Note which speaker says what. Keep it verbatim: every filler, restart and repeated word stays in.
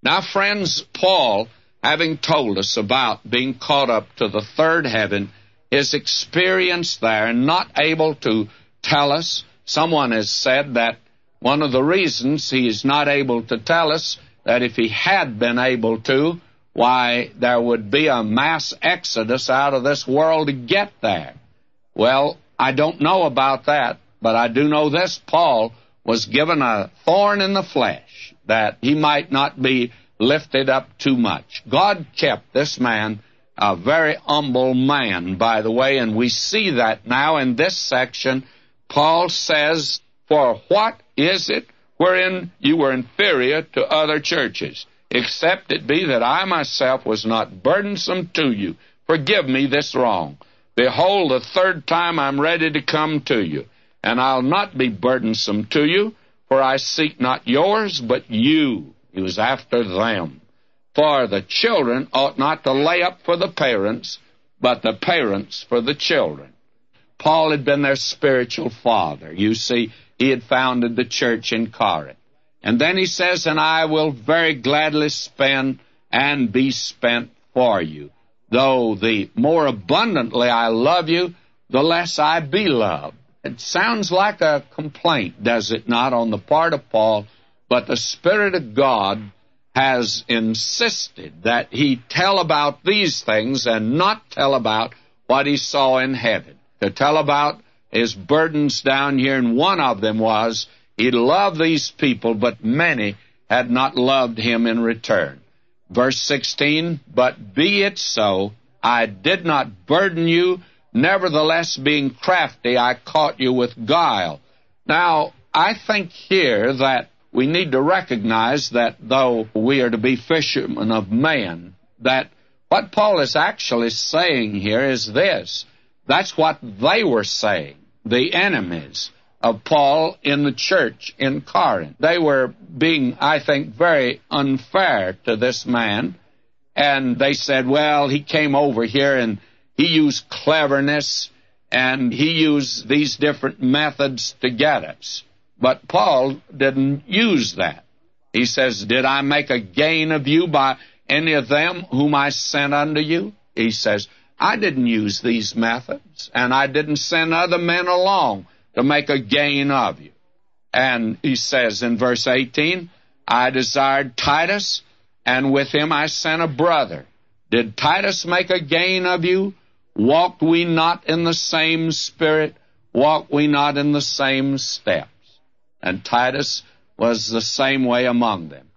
Speaker 1: Now, friends, Paul, having told us about being caught up to the third heaven, his experience there, not able to tell us. Someone has said that one of the reasons he is not able to tell us, that if he had been able to, why, there would be a mass exodus out of this world to get there. Well, I don't know about that, but I do know this: Paul was given a thorn in the flesh, that he might not be lifted up too much. God kept this man a very humble man, by the way, and we see that now in this section. Paul says, "For what is it wherein you were inferior to other churches, except it be that I myself was not burdensome to you? Forgive me this wrong. Behold, the third time I'm ready to come to you, and I'll not be burdensome to you, for I seek not yours, but you." He was after them. "For the children ought not to lay up for the parents, but the parents for the children." Paul had been their spiritual father. You see, he had founded the church in Corinth. And then he says, "And I will very gladly spend and be spent for you. Though the more abundantly I love you, the less I be loved." It sounds like a complaint, does it not, on the part of Paul? But the Spirit of God has insisted that he tell about these things and not tell about what he saw in heaven. To tell about his burdens down here, and one of them was he loved these people, but many had not loved him in return. Verse sixteen, "But be it so, I did not burden you, nevertheless being crafty, I caught you with guile." Now, I think here that we need to recognize that though we are to be fishermen of men, that what Paul is actually saying here is this. That's what they were saying, the enemies of Paul in the church in Corinth. They were being, I think, very unfair to this man, and they said, well, he came over here and he used cleverness and he used these different methods to get us. But Paul didn't use that. He says, "Did I make a gain of you by any of them whom I sent unto you?" He says, "I didn't use these methods, and I didn't send other men along to make a gain of you." And he says in verse eighteen, "I desired Titus, and with him I sent a brother. Did Titus make a gain of you? Walked we not in the same spirit? Walked we not in the same steps?" And Titus was the same way among them.